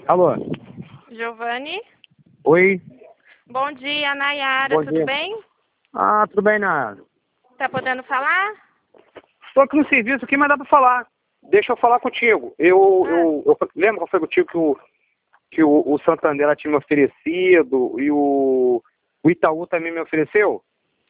Alô? Giovanni? Oi? Bom dia, Nayara. Bom Tudo dia. bem? Ah, tudo bem, Nara. Tá podendo falar? Estou aqui no serviço aqui, mas dá para falar. Deixa eu falar contigo. Eu lembro que foi contigo que o Santander tinha me oferecido e o Itaú também me ofereceu?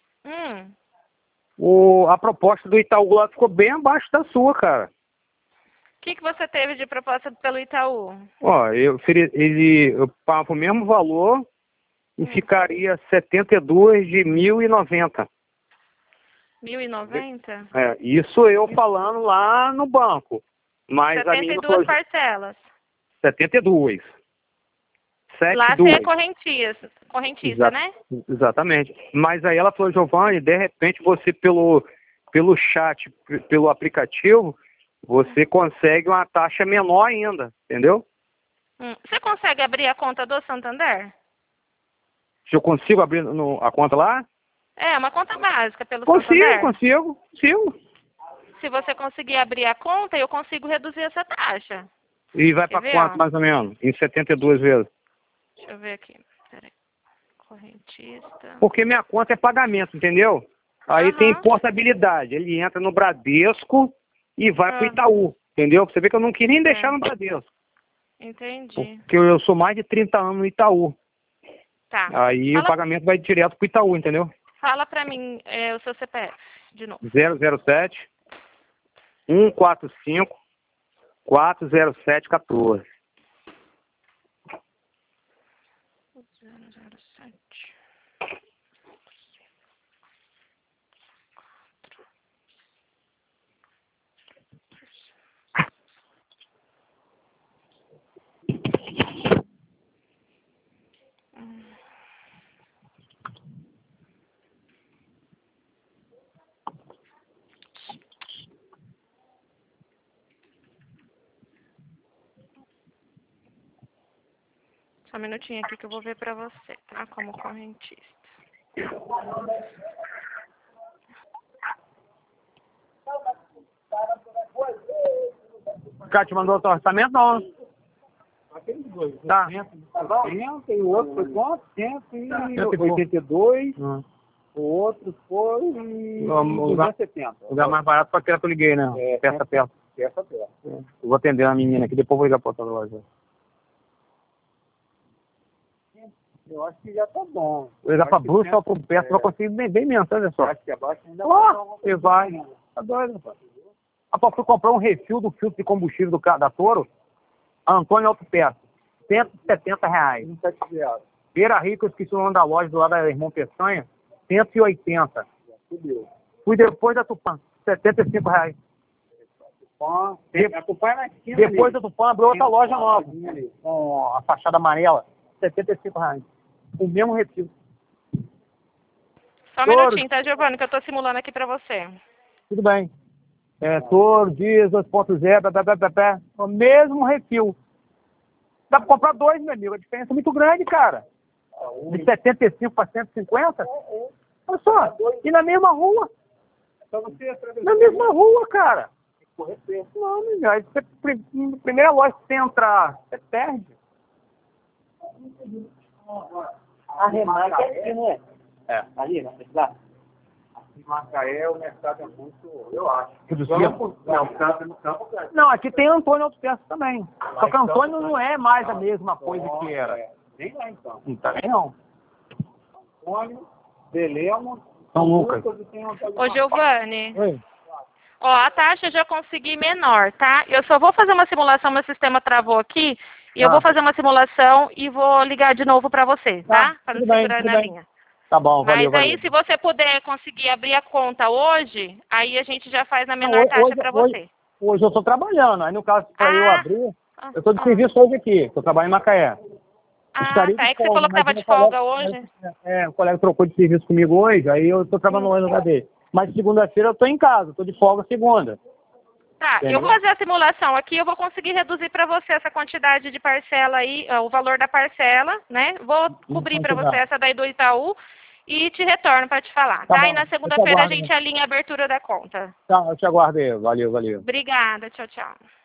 A proposta do Itaú lá ficou bem abaixo da sua, cara. O que você teve de proposta pelo Itaú? Ó, eu pago o mesmo valor e ficaria 72 de 1.090. 1.090? É, isso eu falando lá no banco. Mas a menina 72 parcelas. 72. Lá você é correntista, né? Exatamente. Mas aí ela falou, Giovanni, de repente você pelo chat, pelo aplicativo, você consegue uma taxa menor ainda, entendeu? Você consegue abrir a conta do Santander? Se eu consigo abrir a conta lá? É, uma conta básica pelo Santander? Consigo. Se você conseguir abrir a conta, eu consigo reduzir essa taxa. E vai para quanto, mais ou menos? Em 72 vezes? Deixa eu ver aqui. Peraí. Correntista. Porque minha conta é pagamento, entendeu? Aí tem portabilidade. Ele entra no Bradesco e vai pro Itaú, entendeu? Você vê que eu não queria nem deixar no Bradesco. Entendi. Porque eu sou mais de 30 anos no Itaú. Tá. Aí o pagamento vai direto pro Itaú, entendeu? Fala pra mim o seu CPF, de novo. 007 145 407 14. 007. Só um minutinho aqui que eu vou ver pra você, tá? Como correntista. O cara te mandou o orçamento, não? Aqueles dois. Tá. 100 e o outro foi quanto? 182. O outro foi 270. O lugar mais barato foi aquela que eu liguei, né? Peça. Eu vou atender uma menina aqui, depois vou ligar pra outra loja. Eu acho que já tá bom. Vou ligar pra Bruxa ou pro Peça, vai conseguir bem menos, olha só. Acho que abaixo ainda Você vai. Tá doido, rapaz. Rapaz, fui comprar um refil do filtro de combustível da Toro, Antônio Autopeça, R$170. 27 reais. Beira Rica, eu esqueci o nome da loja do lado da Irmão Peçanha, 180. Subiu. Fui depois da Tupã, R$75. A Tupã é na esquina. Depois da Tupã abriu outra loja nova, com a fachada amarela, R$75. O mesmo refil. Só um minutinho, tá, Giovanni, que eu tô simulando aqui pra você. Tudo bem. Toro, Dias, 2.0, o mesmo refil. Dá pra comprar dois, meu amigo. A diferença é muito grande, cara. De 75 para 150? Olha só. E na mesma rua. Na mesma rua, cara. Não, meu amigo. Primeira loja que você entrar, você perde. A Remarca é aqui, não é? É. Ali, né? Lá. Aqui em Macaé, o mercado é muito, eu acho. Não, aqui tem Antônio Autopeça também. Só que Antônio não é mais a mesma coisa que era. Nem lá, então. Não tá bem, não. Antônio, Belemo, São Lucas. Ô, Giovanni. Oi. Ó, a taxa eu já consegui menor, tá? Eu só vou fazer uma simulação, meu sistema travou aqui, e eu vou fazer uma simulação e vou ligar de novo pra você, tá? Pra não segurar na linha. Tá bom, valeu, Mas aí, se você puder conseguir abrir a conta hoje, aí a gente já faz na menor taxa pra você. Hoje eu tô trabalhando, aí no caso, pra eu abrir, eu tô de serviço hoje aqui, tô trabalhando em Macaé. Tá. É que você falou que tava de folga hoje. O colega trocou de serviço comigo hoje, aí eu tô trabalhando hoje no lugar dele. Mas segunda-feira eu tô em casa, tô de folga segunda. Tá, eu vou fazer a simulação aqui, eu vou conseguir reduzir para você essa quantidade de parcela aí, o valor da parcela, né? Vou cobrir para você essa daí do Itaú e te retorno para te falar, tá? E na segunda-feira a gente alinha a abertura da conta. Tá, eu te aguardo aí. Valeu. Obrigada, tchau, tchau.